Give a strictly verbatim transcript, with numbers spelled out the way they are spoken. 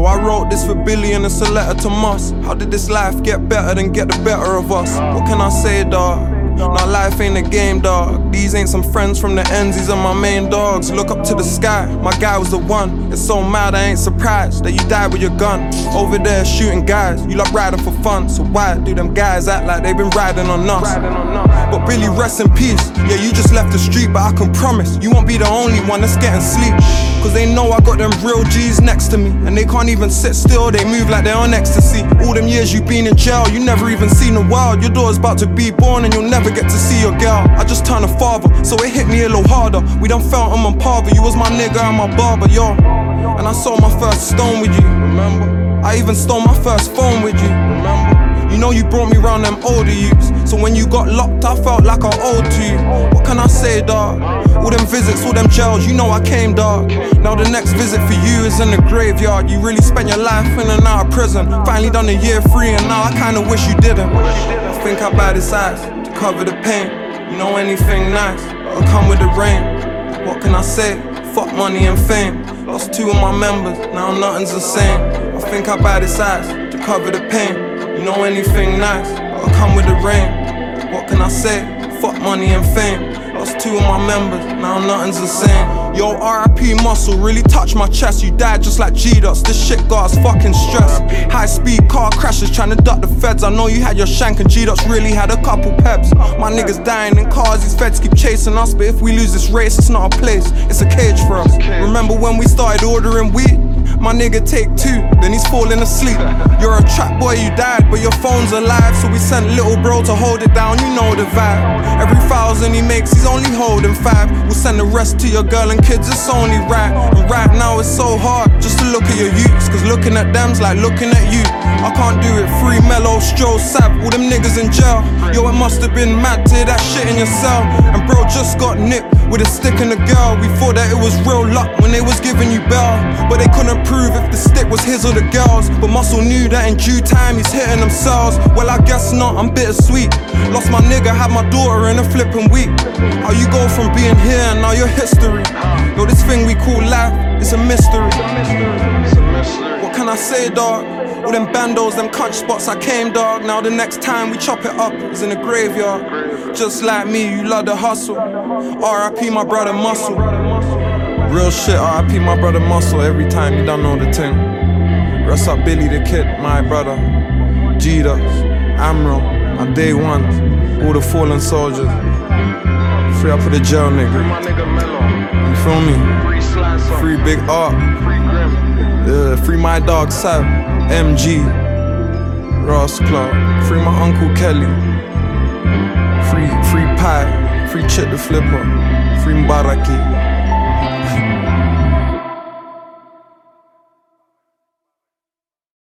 So I wrote this for Billy and it's a letter to Moss. How did this life get better than get the better of us? What can I say, dawg? Now life ain't a game, dog. These ain't some friends from the ends, these are my main dogs. Look up to the sky, my guy was the one. It's so mad I ain't surprised that you died with your gun. Over there shooting guys, you like riding for fun. So why do them guys act like they've been riding on us? But Billy, rest in peace. Yeah, you just left the street, but I can promise you won't be the only one that's getting sleep. Cause they know I got them real G's next to me, and they can't even sit still, they move like they're on ecstasy. All them years you been in jail, you never even seen the world. Your daughter's about to be born and you'll never get to see your girl. I just turned a father, so it hit me a little harder. We done felt I'm on par, but you was my nigga and my barber, yo. And I sold my first stone with you, remember? I even stole my first phone with you, remember? You know you brought me round them older youths, so when you got locked I felt like I owed to you. What can I say, dawg? All them visits, all them jails, you know I came, dawg. Now the next visit for you is in the graveyard. You really spent your life in and out of prison. Finally done a year free and now I kinda wish you didn't. I think I buy this ice to cover the pain. You know anything nice, it'll come with the rain. What can I say? Fuck money and fame. Lost two of my members, now nothing's the same. I think I buy this ice to cover the pain. You know anything nice, it'll come with the rain. What can I say? Fuck money and fame. Lost two of my members, now nothing's the same. Yo, R I P Muscle really touched my chest. You died just like G-Dust, this shit got us fucking stressed. High speed car crashes trying to duck the feds. I know you had your shank and G-Dust really had a couple peps. My niggas dying in cars, these feds keep chasing us. But if we lose this race, it's not a place, it's a cage for us. Remember when we started ordering weed? My nigga take two, then he's falling asleep. You're a trap boy, you died, but your phone's alive. So we sent little bro to hold it down, you know the vibe. Every thousand he makes, he's only holding five. We'll send the rest to your girl and kids, it's only right. And right now it's so hard just to look at your youths, cause looking at them's like looking at you. I can't do it, free mellow, stroll, sap, all them niggas in jail. Yo, it must have been mad to hear that shit in your cell. And bro just got nipped with a stick and a girl. We thought that it was real luck when they was giving you bail, but they couldn't prove if the stick was his or the girl's. But Muscle knew that in due time he's hitting themselves. Well, I guess not, I'm bittersweet. Lost my nigga, had my daughter in a flipping week. How you go from being here and now you're history? Yo, this thing we call life, it's a mystery. What can I say, dawg? All them bandos, them cunt spots I came, dawg. Now the next time we chop it up is in the graveyard. Just like me, you love the hustle. R I P my brother Muscle. Real shit, R I P my brother Muscle. Every time you don't know the thing. Rest up Billy the Kid, my brother. G-Dust, Amro, my day one. All the fallen soldiers. Free up for the jail nigga. You feel me? Free Big R. Yeah, free my dog Sav, M G, Ross Clark. Free my Uncle Kelly. Free, free Pie. Free Chit the Flipper. Free Mbaraki.